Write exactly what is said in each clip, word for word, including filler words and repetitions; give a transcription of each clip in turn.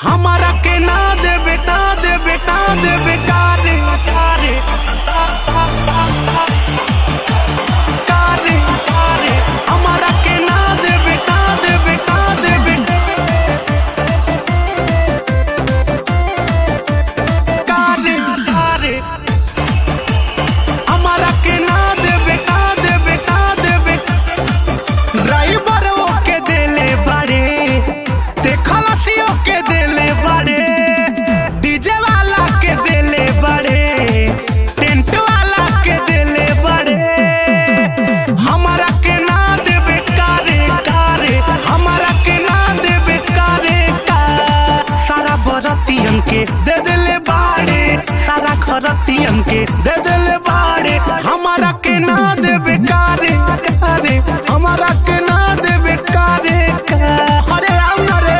हमारा के ना देबे ना देबे ना देबे कारे कारे कारे कारे हमारा के ना देबे ना देबे ना देबे कारे कारे हमारा के ना देबे ना देबे ना देबे ड्राइवर के देले बारे ते खलासियों के देले बारे डीजे वाला के देले बारे टेंट वाला के देले बारे हमारा के ना देबे कारे कारे हमारा के ना देबे कारे का सारा बरतियन के दे देले बारे सारा खरतियन के दे देले बारे हमारा के ना देबे कारे कारे हमारा के ना देबे कारे का अरे आओ ना रे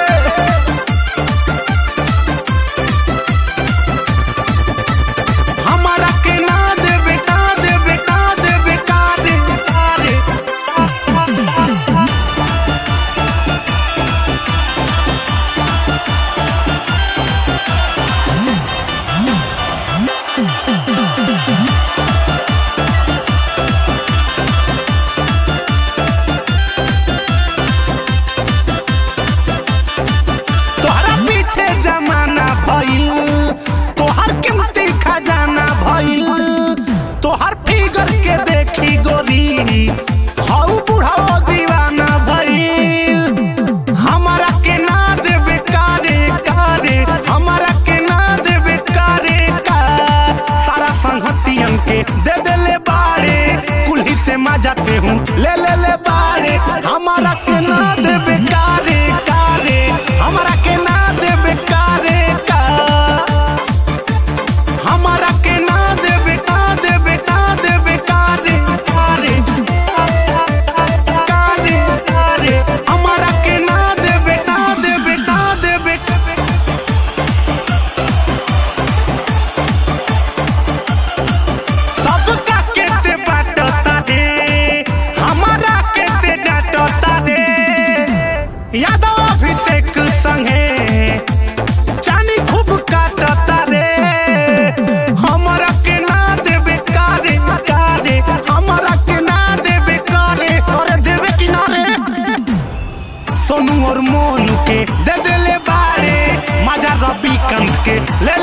हमारा के ना देबे ना देबे ना देबे कारे कारे तोहरा पीछे जमाना भइल तोहर कीमती खजाना भइल तोहर फिगर के देखी गोरी हऊ बुढ़ाओ दीवाना भइल हमारा के ना देबे कारे कारे हमारा के ना देबे कारे का सारा संगतियन के दे देले बारे कुल्ही से मजाते हूँ ले ले ले बारे हमारा के ना देबे कारे कारे हमारा के ना देबे कारे का हमारा के ना देबे ना देबे ना देबे कारे कारे कारे कारे हमारा के ना देबे ना देबे ना देबे सबका के ते बाटता रे हमारा के ते डांटता रे यादव अभिषेक संगे चानी खूब काटता रे हमारा के ना देबे कारे कारे हमारा के ना देबे कारे अरे देबे कि ना रे सोनू और मोनू के दे देले बारे मजा रवि कंत के ले